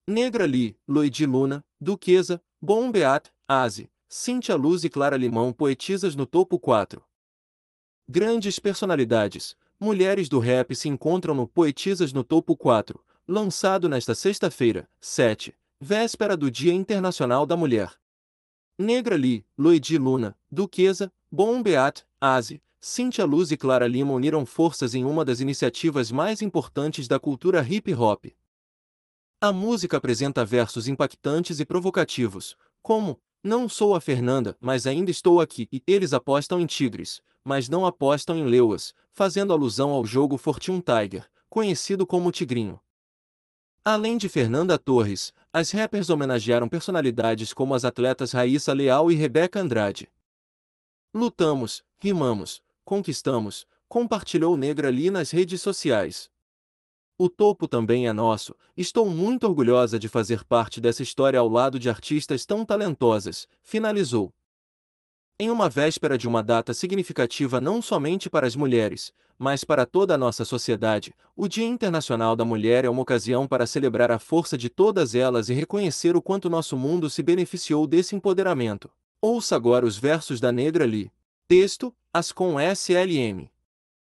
Negra Lee, Loide Luna, Duquesa, Bom Beat, Aze, Cíntia Luz e Clara Limão poetisas no topo 4. Grandes personalidades, mulheres do rap se encontram no Poetisas no Topo 4, lançado nesta sexta-feira, 7, véspera do Dia Internacional da Mulher. Negra Lee, Loide Luna, Duquesa, Bom Beat, Aze, Cíntia Luz e Clara Lima uniram forças em uma das iniciativas mais importantes da cultura hip-hop. A música apresenta versos impactantes e provocativos, como "Não sou a Fernanda, mas ainda estou aqui" e "Eles apostam em tigres, mas não apostam em leoas", fazendo alusão ao jogo Fortune Tiger, conhecido como Tigrinho. Além de Fernanda Torres, as rappers homenagearam personalidades como as atletas Raíssa Leal e Rebeca Andrade. Lutamos, rimamos, conquistamos, compartilhou Negra Lee nas redes sociais. O topo também é nosso, estou muito orgulhosa de fazer parte dessa história ao lado de artistas tão talentosas, finalizou. Em uma véspera de uma data significativa não somente para as mulheres, mas para toda a nossa sociedade, o Dia Internacional da Mulher é uma ocasião para celebrar a força de todas elas e reconhecer o quanto nosso mundo se beneficiou desse empoderamento. Ouça agora os versos da Negra Lee. Texto: As com SLM.